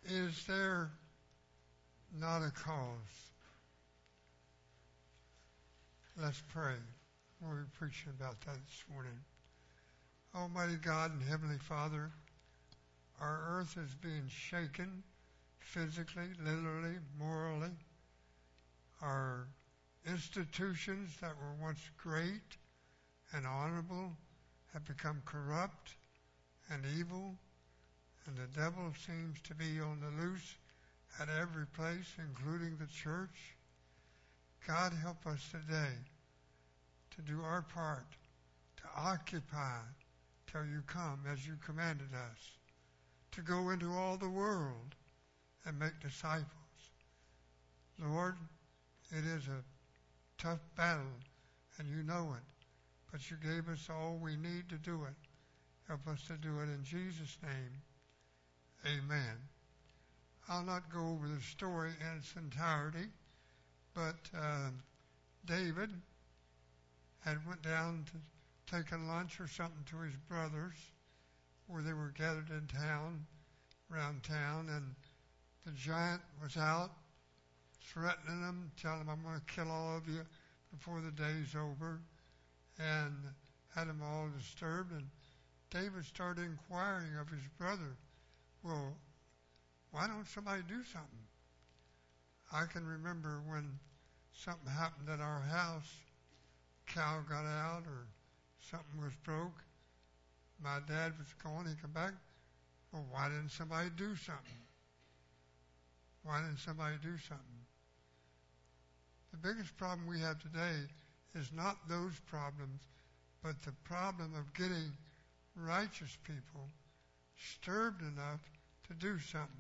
Is there not a cause? Let's pray. We'll be preaching about that this morning. Almighty God and Heavenly Father, our earth is being shaken physically, literally, morally. Our institutions that were once great and honorable have become corrupt and evil, and the devil seems to be on the loose at every place, including the church. God, help us today to do our part, to occupy till you come as you commanded us, to go into all the world and make disciples. Lord, it is a tough battle, and you know it, but you gave us all we need to do it. Help us to do it in Jesus' name. Amen. I'll not go over the story in its entirety, but David had went down to take a lunch or something to his brothers where they were gathered in town, around town, and the giant was out threatening them, telling them, I'm going to kill all of you before the day's over, and had them all disturbed. And David started inquiring of his brother, well, why don't somebody do something? I can remember when something happened at our house, cow got out or something was broke. My dad was gone, he come back. Well, why didn't somebody do something? Why didn't somebody do something? The biggest problem we have today is not those problems, but the problem of getting righteous people disturbed enough to do something.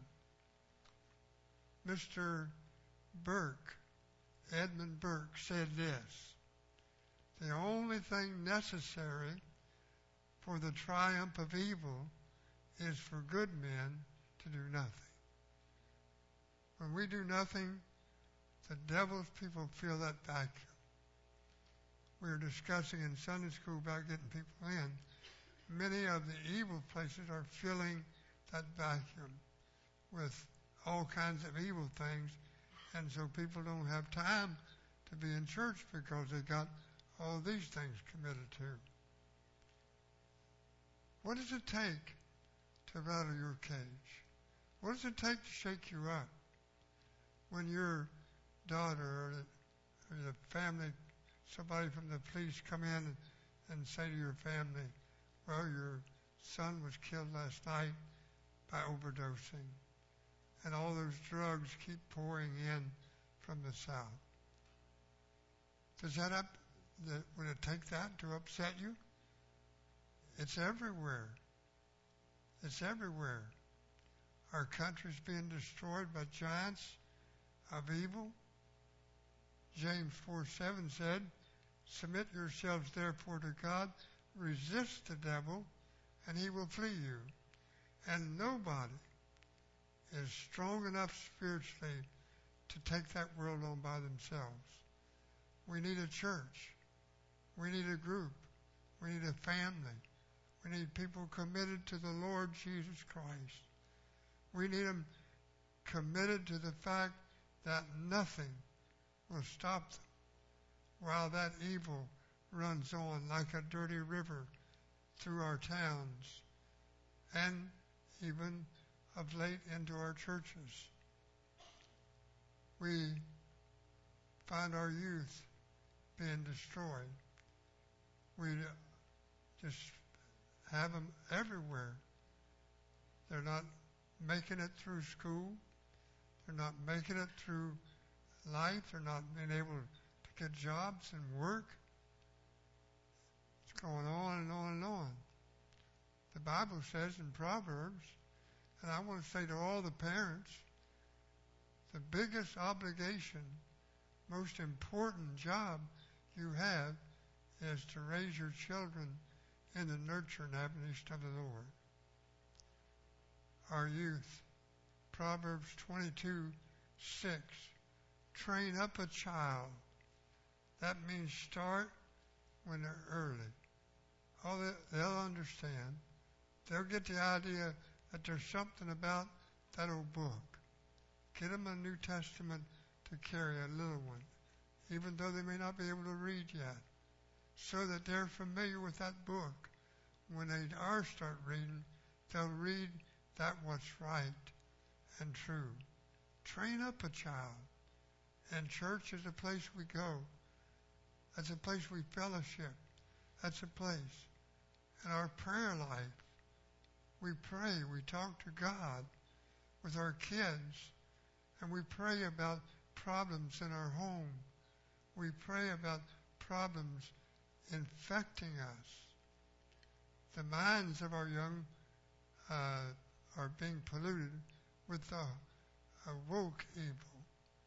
Mr. Burke, Edmund Burke, said this: the only thing necessary for the triumph of evil is for good men to do nothing. When we do nothing, the devil's people feel that vacuum. We were discussing in Sunday school about getting people in. Many of the evil places are filling that vacuum with all kinds of evil things, and so people don't have time to be in church because they got all these things committed to. What does it take to rattle your cage? What does it take to shake you up? When your daughter or the family, somebody from the police come in and say to your family, well, your son was killed last night by overdosing, and all those drugs keep pouring in from the south. Would it take that to upset you? It's everywhere. It's everywhere. Our country's being destroyed by giants of evil. James 4:7 said, submit yourselves therefore to God, resist the devil, and he will flee you. And nobody is strong enough spiritually to take that world on by themselves. We need a church. We need a group. We need a family. We need people committed to the Lord Jesus Christ. We need them committed to the fact that nothing will stop them while that evil runs on like a dirty river through our towns and even of late into our churches. We find our youth being destroyed. We just have them everywhere. They're not making it through school. They're not making it through life. They're not being able to get jobs and work. It's going on and on and on. The Bible says in Proverbs, and I want to say to all the parents, the biggest obligation, most important job you have is to raise your children in the nurture and admonition of the Lord. Our youth, Proverbs 22:6, train up a child. That means start when they're early. Oh, they'll understand. They'll get the idea that there's something about that old book. Get them a New Testament to carry, a little one, even though they may not be able to read yet, so that they're familiar with that book. When they are start reading, they'll read that what's right and true. Train up a child. And church is a place we go. That's a place we fellowship. That's a place. In our prayer life, we pray, we talk to God with our kids, and we pray about problems in our home. We pray about problems infecting us. The minds of our young are being polluted with the woke evil.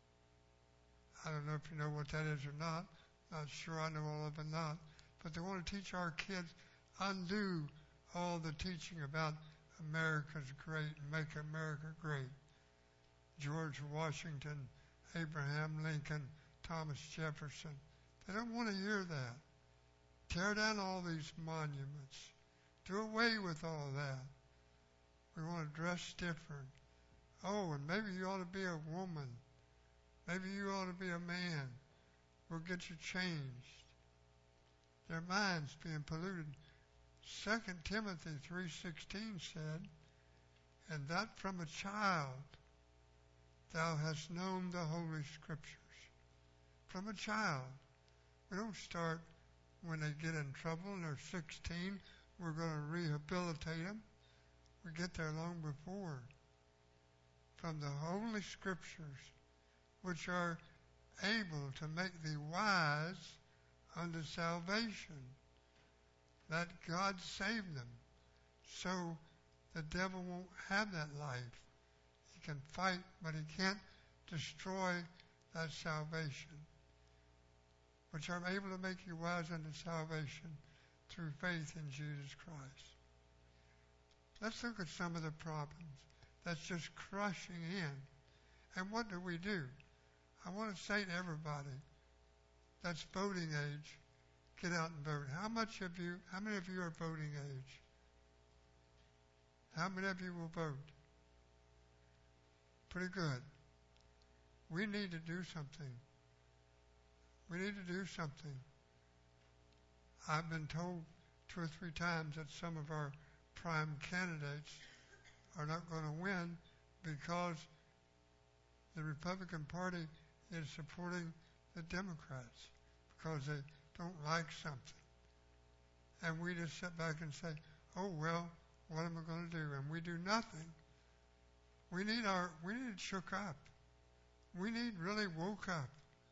I don't know if you know what that is or not. Not sure I know all of it or not. But they want to teach our kids, undo all the teaching about America's great and make America great. George Washington, Abraham Lincoln, Thomas Jefferson. They don't want to hear that. Tear down all these monuments. Do away with all that. We want to dress different. Oh, and maybe you ought to be a woman. Maybe you ought to be a man. We'll get you changed. Their minds being polluted. 2 Timothy 3:16 said, and that from a child thou hast known the Holy Scriptures. From a child. We don't start when they get in trouble and they're 16. We're going to rehabilitate them. We get there long before. From the Holy Scriptures, which are able to make thee wise unto salvation. That God saved them. So the devil won't have that life. He can fight, but he can't destroy that salvation. Which are able to make you wise unto salvation through faith in Jesus Christ. Let's look at some of the problems that's just crushing in. And what do? I want to say to everybody that's voting age, get out and vote. How many of you are voting age? How many of you will vote? Pretty good. We need to do something. We need to do something. I've been told 2 or 3 times that some of our prime candidates are not going to win because the Republican Party is supporting the Democrats because they don't like something. And we just sit back and say, oh, well, what am I going to do? And we do nothing. We need shook up. We need really woke up.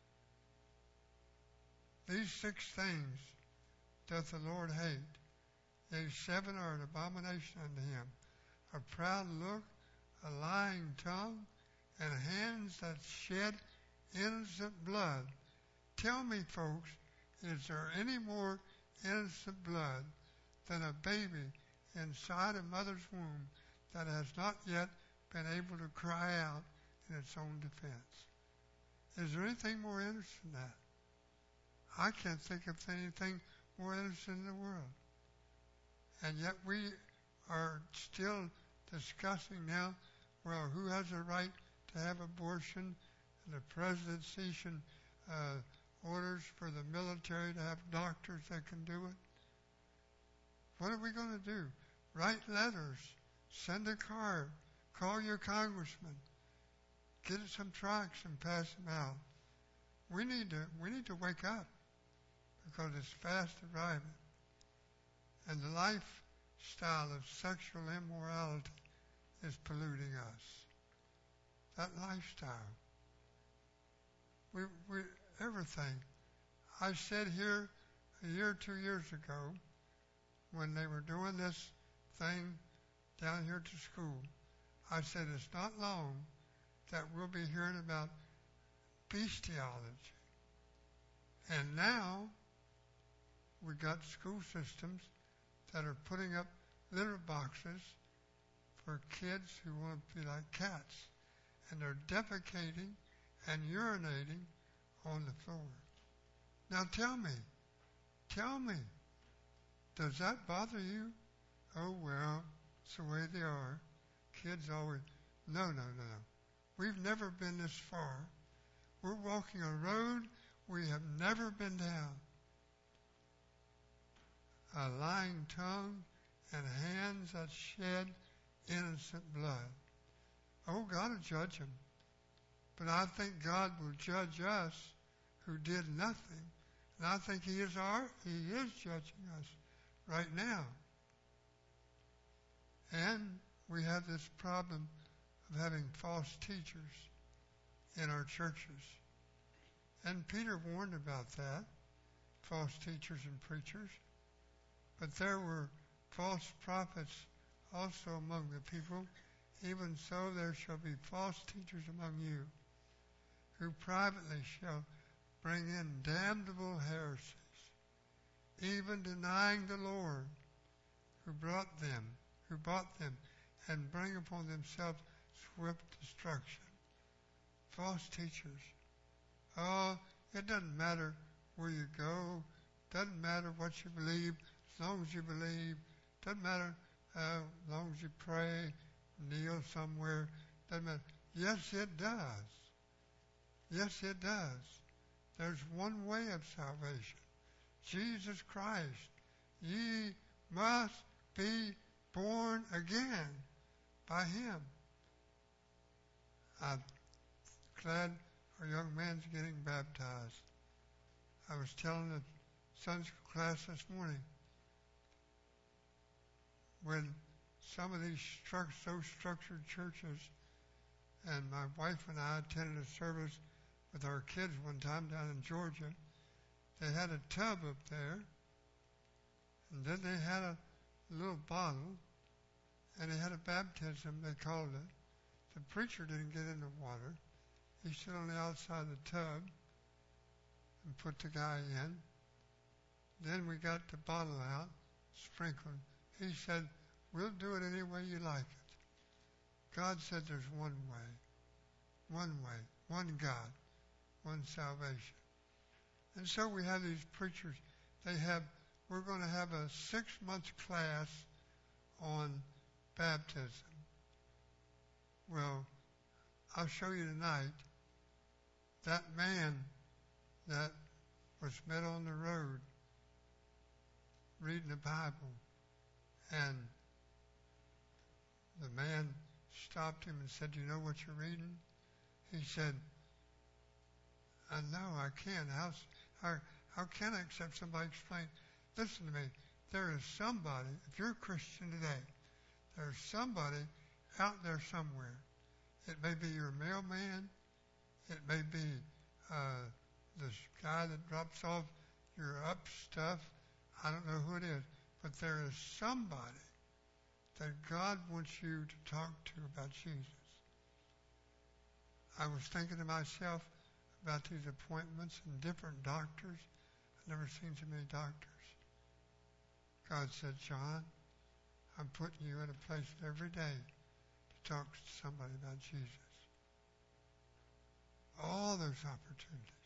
These 6 things doth the Lord hate. Yea, 7 are an abomination unto him. A proud look, a lying tongue, and hands that shed innocent blood. Tell me, folks, is there any more innocent blood than a baby inside a mother's womb that has not yet been able to cry out in its own defense? Is there anything more innocent than that? I can't think of anything more innocent in the world. And yet we are still discussing now, well, who has a right to have abortion? And the president issuing orders for the military to have doctors that can do it. What are we going to do? Write letters. Send a card. Call your congressman. Get some tracts and pass them out. We need to wake up because it's fast arriving. And the lifestyle of sexual immorality is polluting us. That lifestyle. We everything. I said here a year or 2 years ago when they were doing this thing down here to school, I said it's not long that we'll be hearing about bestiality. And now we got school systems that are putting up litter boxes for kids who want to be like cats. And they're defecating and urinating on the floor. Now tell me, does that bother you? Oh, well, it's the way they are. Kids always No, no, no, no. We've never been this far. We're walking a road we have never been down. A lying tongue and hands that shed innocent blood. Oh, God will judge him. But I think God will judge us who did nothing. And I think He is judging us right now. And we have this problem of having false teachers in our churches. And Peter warned about that, false teachers and preachers. But there were false prophets also among the people. Even so there shall be false teachers among you, who privately shall bring in damnable heresies, even denying the Lord who bought them, and bring upon themselves swift destruction. False teachers. Oh, it doesn't matter where you go, doesn't matter what you believe, as long as you believe, doesn't matter as long as you pray, kneel somewhere, doesn't matter. Yes, it does. Yes, it does. There's one way of salvation. Jesus Christ. Ye must be born again by Him. I'm glad our young man's getting baptized. I was telling the Sunday school class this morning, when some of these so structured churches, and my wife and I attended a service with our kids one time down in Georgia, they had a tub up there, and then they had a little bottle, and they had a baptism, they called it. The preacher didn't get in the water. He stood on the outside of the tub and put the guy in. Then we got the bottle out, sprinkled. He said, we'll do it any way you like it. God said there's one way, one God, one salvation. And so we have these preachers. We're going to have a 6-month class on baptism. Well, I'll show you tonight that man that was met on the road reading the Bible, and the man stopped him and said, "Do you know what you're reading?" He said, "No, I can't. How can I accept somebody explain?" Listen to me. There is somebody, if you're a Christian today, there's somebody out there somewhere. It may be your mailman. It may be this guy that drops off your up stuff. I don't know who it is. But there is somebody that God wants you to talk to about Jesus. I was thinking to myself about these appointments and different doctors. I've never seen so many doctors. God said, "John, I'm putting you in a place every day to talk to somebody about Jesus." All those opportunities.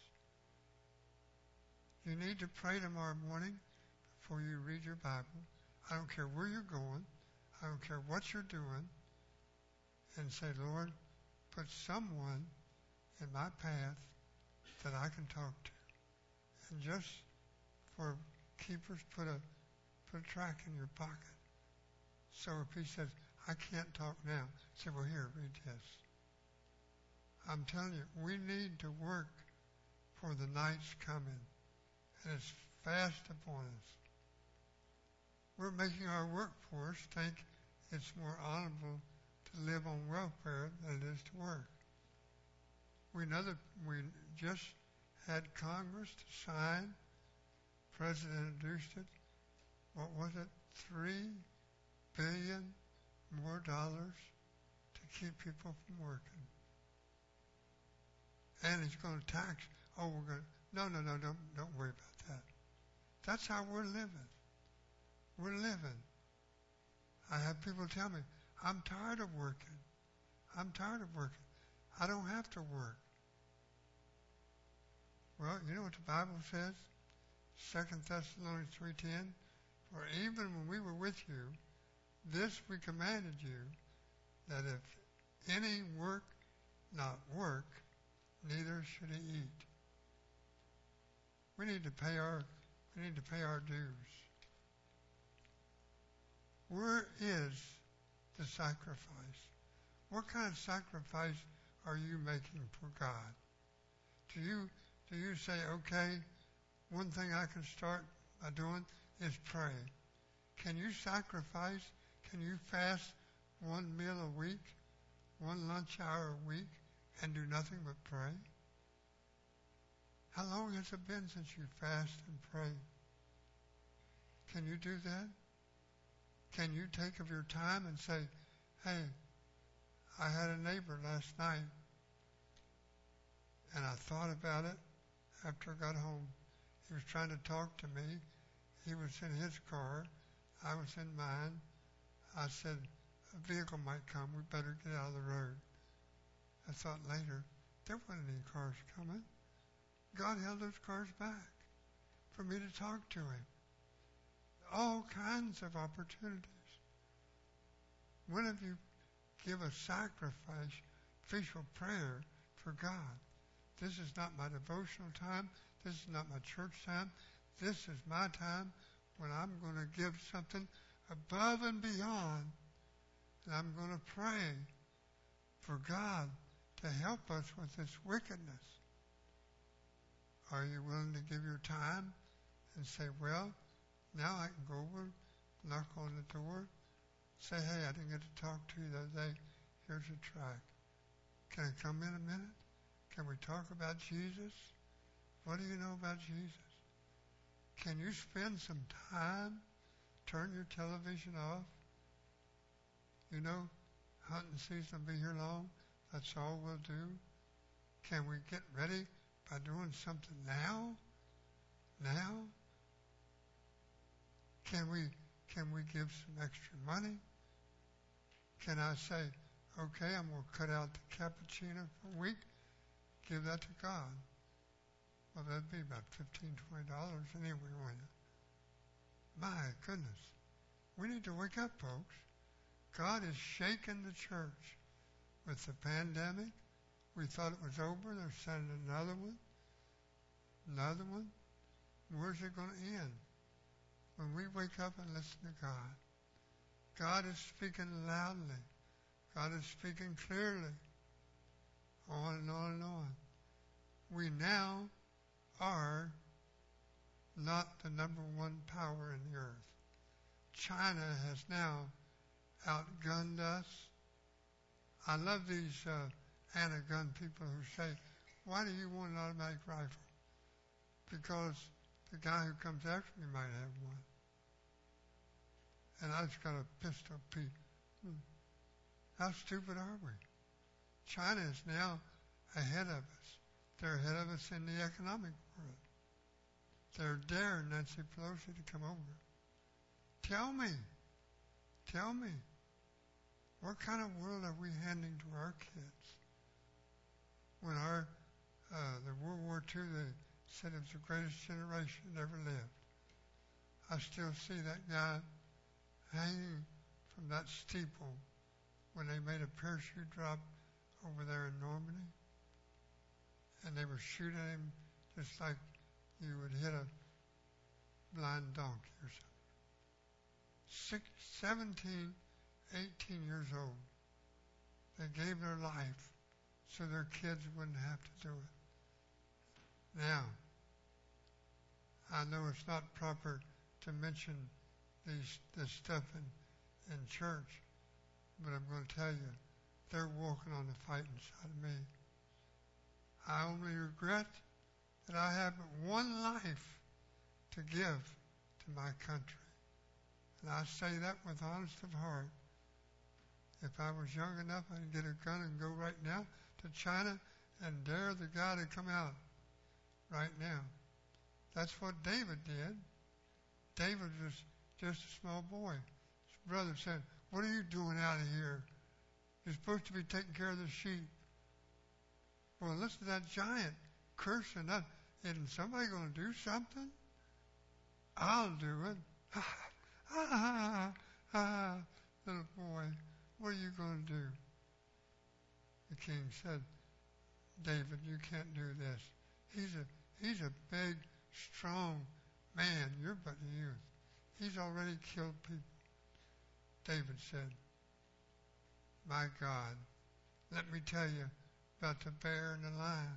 You need to pray tomorrow morning before you read your Bible. I don't care where you're going. I don't care what you're doing. And say, "Lord, put someone in my path that I can talk to." And just for keepers, put a tract in your pocket. So if he says, "I can't talk now," say, "Well, here, read this." I'm telling you, we need to work for the night's coming. And it's fast upon us. We're making our workforce think it's more honorable to live on welfare than it is to work. We know that we just had Congress to sign. President introduced it. What was it? $3 billion more dollars to keep people from working. And he's going to tax. Oh, we're going to. No, don't worry about that. That's how we're living. We're living. I have people tell me, "I'm tired of working. I'm tired of working. I don't have to work." Well, you know what the Bible says? 2 Thessalonians 3:10. "For even when we were with you, this we commanded you, that if any work not work, neither should he eat. We need to pay our dues. Where is the sacrifice? What kind of sacrifice are you making for God? Do you say, okay, one thing I can start by doing is pray? Can you sacrifice? Can you fast one meal a week, one lunch hour a week, and do nothing but pray? How long has it been since you fasted and prayed? Can you do that? Can you take of your time and say, hey, I had a neighbor last night, and I thought about it after I got home. He was trying to talk to me. He was in his car. I was in mine. I said, a vehicle might come. We better get out of the road. I thought later, there wasn't any cars coming. God held those cars back for me to talk to him. All kinds of opportunities. When have you give a sacrifice, official prayer for God? This is not my devotional time. This is not my church time. This is my time when I'm going to give something above and beyond. And I'm going to pray for God to help us with this wickedness. Are you willing to give your time and say, well, now I can go over, knock on the door, say, hey, I didn't get to talk to you the other day. Here's a tract. Can I come in a minute? Can we talk about Jesus? What do you know about Jesus? Can you spend some time? Turn your television off. You know, hunting season will be here long. That's all we'll do. Can we get ready by doing something now? Now? Can we give some extra money? Can I say, okay, I'm going to cut out the cappuccino for a week, give that to God? Well, that'd be about $15, $20 anyway, wouldn't it? My goodness. We need to wake up, folks. God is shaking the church with the pandemic. We thought it was over. They're sending another one. Another one. Where's it going to end? When we wake up and listen to God. God is speaking loudly. God is speaking clearly. On and on and on. We now are not the number one power in the earth. China has now outgunned us. I love these anti-gun people who say, why do you want an automatic rifle? Because the guy who comes after me might have one. And I just got a pistol. How stupid are we? China is now ahead of us. They're ahead of us in the economic world. They're daring Nancy Pelosi to come over. Tell me, what kind of world are we handing to our kids? When the World War II, they said it was the greatest generation that ever lived. I still see that guy hanging from that steeple when they made a parachute drop over there in Normandy. And they were shooting him just like you would hit a blind donkey or something. 17, 18 years old. They gave their life so their kids wouldn't have to do it. Now, I know it's not proper to mention this stuff in church, but I'm going to tell you, they're walking on the fighting side of me. I only regret that I have one life to give to my country. And I say that with honest of heart. If I was young enough, I'd get a gun and go right now to China and dare the guy to come out right now. That's what David did. David was just a small boy. His brother said, what are you doing out of here? You're supposed to be taking care of the sheep. Well, listen to that giant cursing. Isn't somebody going to do something? I'll do it. Little boy, what are you going to do? said, David, you can't do this. He's a big, strong man. You're but a youth. He's already killed people. David said, my God, let me tell you about the bear and the lion.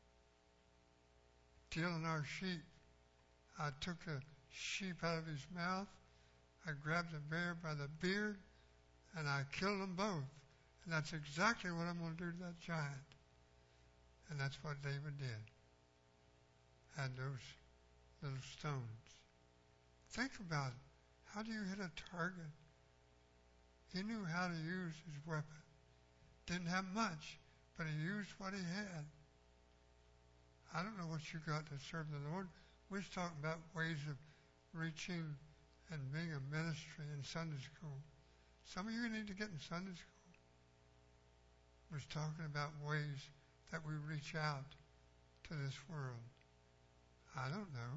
Stealing our sheep. I took the sheep out of his mouth. I grabbed the bear by the beard, and I killed them both. And that's exactly what I'm going to do to that giant. And that's what David did. Had those little stones. Think about it. How do you hit a target? He knew how to use his weapon. Didn't have much, but he used what he had. I don't know what you got to serve the Lord. We're just talking about ways of reaching and being a ministry in Sunday school. Some of you need to get in Sunday school. We're talking about ways that we reach out to this world. I don't know.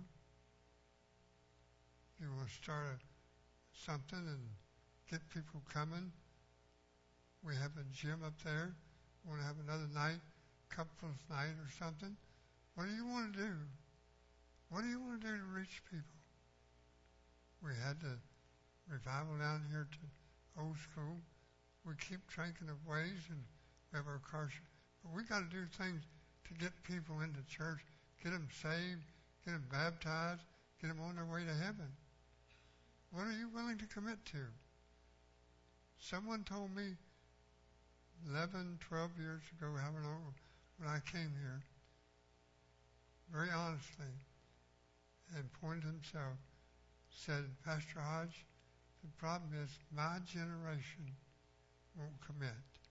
You want to start something and get people coming. We have a gym up there. We want to have another night, couples night or something. What do you want to do? What do you want to do to reach people? We had the revival down here to Old School. We keep thinking of ways, and we have our car. But we got to do things to get people into church, get them saved, get them baptized, get them on their way to heaven. What are you willing to commit to? Someone told me 11, 12 years ago, however long, when I came here, very honestly, and pointed himself, said, Pastor Hodge, the problem is my generation won't commit.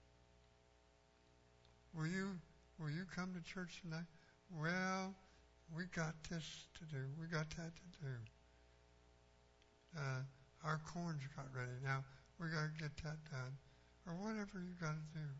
Will you come to church tonight? Well, we got this to do. We got that to do. Our corn's got ready. Now, we got to get that done. Or whatever you got to do.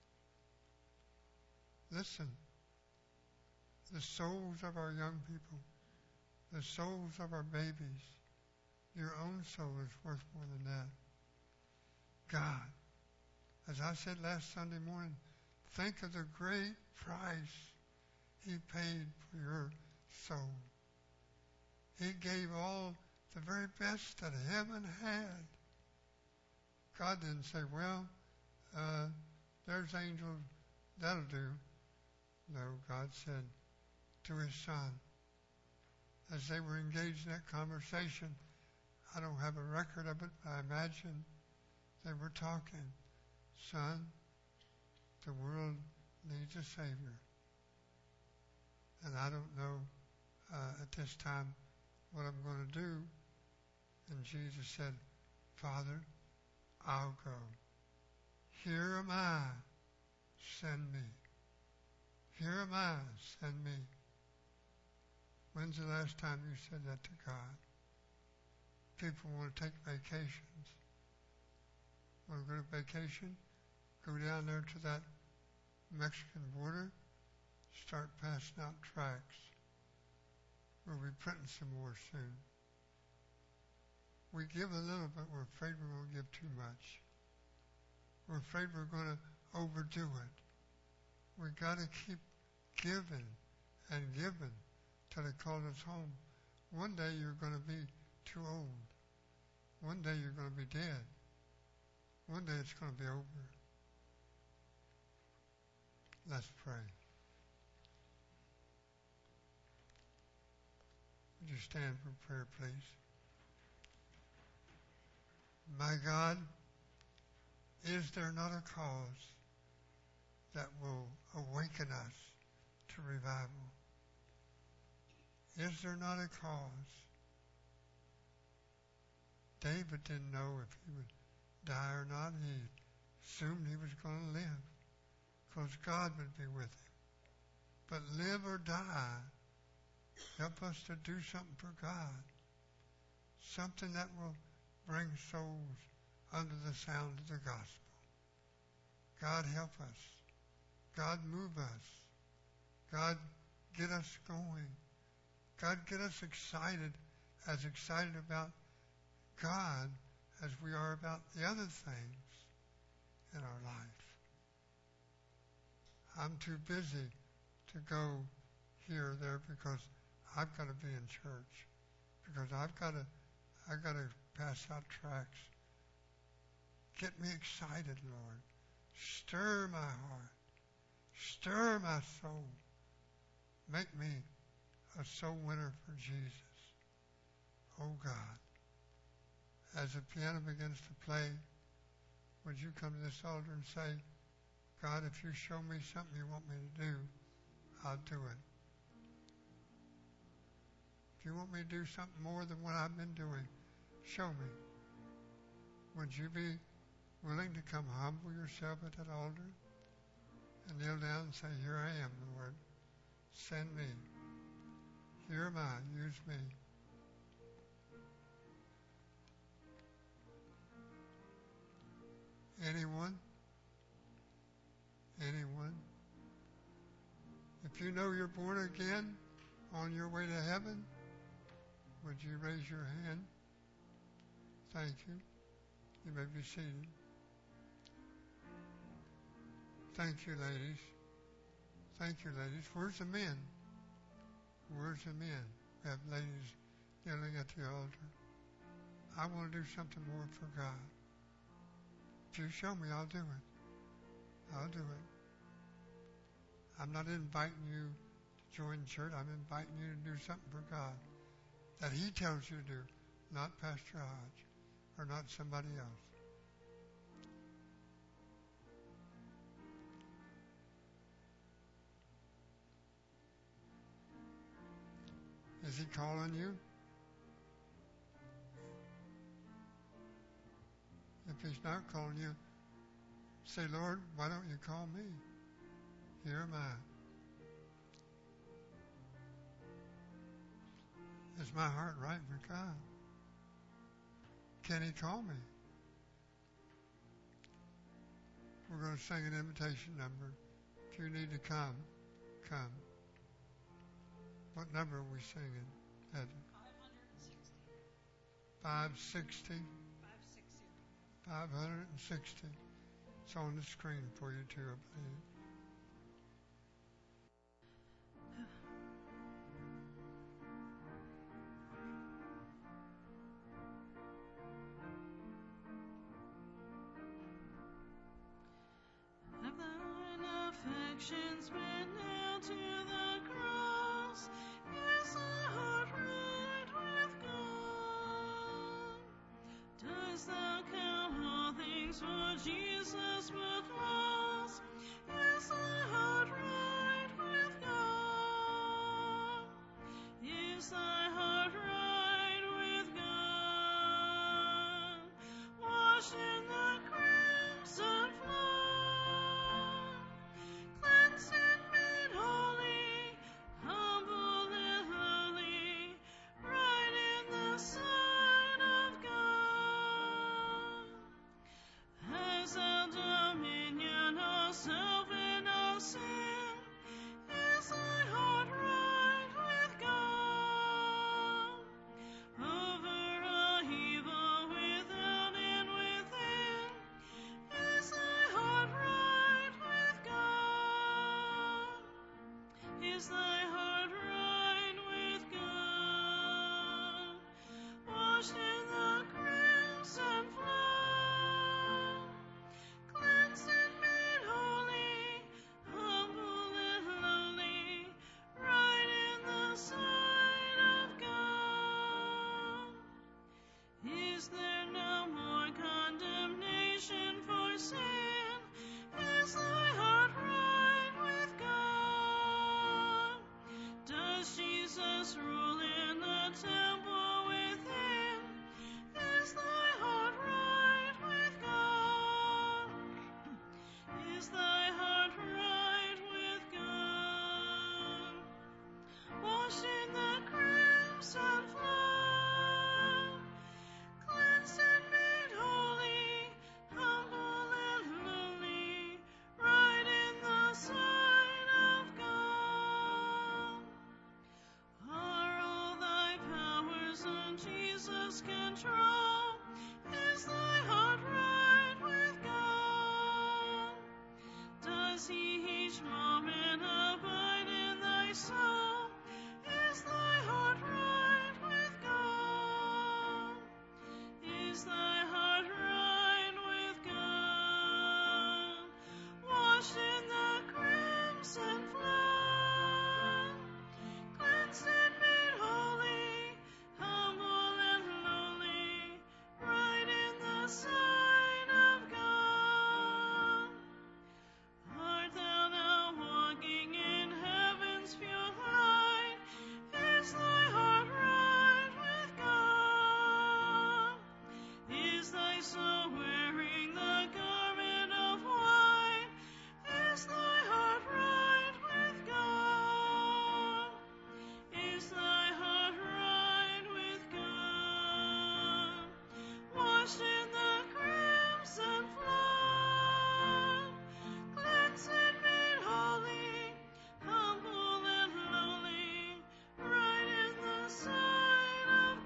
Listen. The souls of our young people, the souls of our babies, your own soul is worth more than that. God, as I said last Sunday morning, think of the great price He paid for your soul. He gave all the very best that heaven had. God didn't say, well, there's angels, that'll do. No, God said to His Son, as they were engaged in that conversation, I don't have a record of it, but I imagine they were talking, Son, the world needs a Savior. And I don't know at this time what I'm going to do. And Jesus said, Father, I'll go. Here am I, send me. Here am I, send me. When's the last time you said that to God? People want to take vacations. Want to go to vacation? Go down there to that Mexican border, start passing out tracts. We'll be printing some more soon. We give a little, but we're afraid we're going to give too much. We're afraid we're going to overdo it. We've got to keep giving and giving till they call us home. One day you're going to be too old. One day you're going to be dead. One day it's going to be over. Let's pray. Would you stand for prayer, please? My God, is there not a cause that will awaken us to revival? Is there not a cause? David didn't know if he would die or not. He assumed he was going to live because God would be with him. But live or die, help us to do something for God. Something that will bring souls under the sound of the gospel. God help us. God move us. God get us going. God get us excited about God as we are about the other things in our life. I'm too busy to go here or there because I've got to be in church, because I've got to pass out tracts. Get me excited, Lord. Stir my heart. Stir my soul. Make me a soul winner for Jesus. Oh God, as the piano begins to play, would you come to this altar and say, God, if you show me something you want me to do, I'll do it. If you want me to do something more than what I've been doing, show me. Would you be willing to come humble yourself at that altar and kneel down and say, here I am, Lord. Send me. Here am I. Use me. Anyone? Anyone? If you know you're born again on your way to heaven, would you raise your hand? Thank you. You may be seated. Thank you, ladies. Thank you, ladies. Where's the men? Where's the men? We have ladies kneeling at the altar. I want to do something more for God. If you show me, I'll do it. I'll do it. I'm not inviting you to join church. I'm inviting you to do something for God that He tells you to do, not Pastor Hodge or not somebody else. Is He calling you? If He's not calling you, say, Lord, why don't you call me? Here am I. Is my heart right for God? Can He call me? We're going to sing an invitation number. If you need to come, come. What number are we singing? 560. 560. It's on the screen for you too, I believe. Have thine affections been nailed to the cross? Is thy heart right with God? Dost thou count all things for Jesus but loss? Is thy heart right with God? Is thy heart right with God? Washed in the crimson flood, cleansed and made holy, humble and lowly, right in the sight of God. Has thou dominion Eliza, wearing the garment of white, is thy heart right with God? Is thy heart right with God? Washed in the crimson flood, cleansed and made holy, humble and lowly, right in the sight of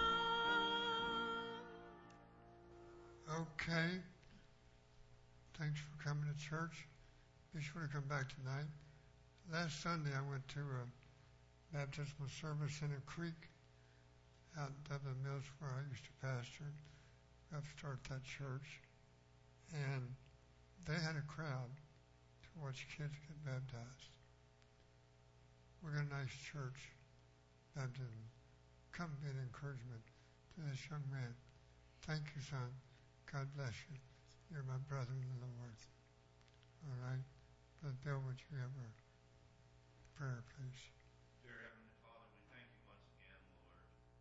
God. Okay. Thanks for coming to church. Be sure to come back tonight. Last Sunday I went to a baptismal service in a creek out in Dublin Mills where I used to pastor. Helped start that church. And they had a crowd to watch kids get baptized. We got a nice church baptism. Come be an encouragement to this young man. Thank you, son. God bless you. You're my brother in the Lord. All right? Brother Bill, would you have a prayer, please?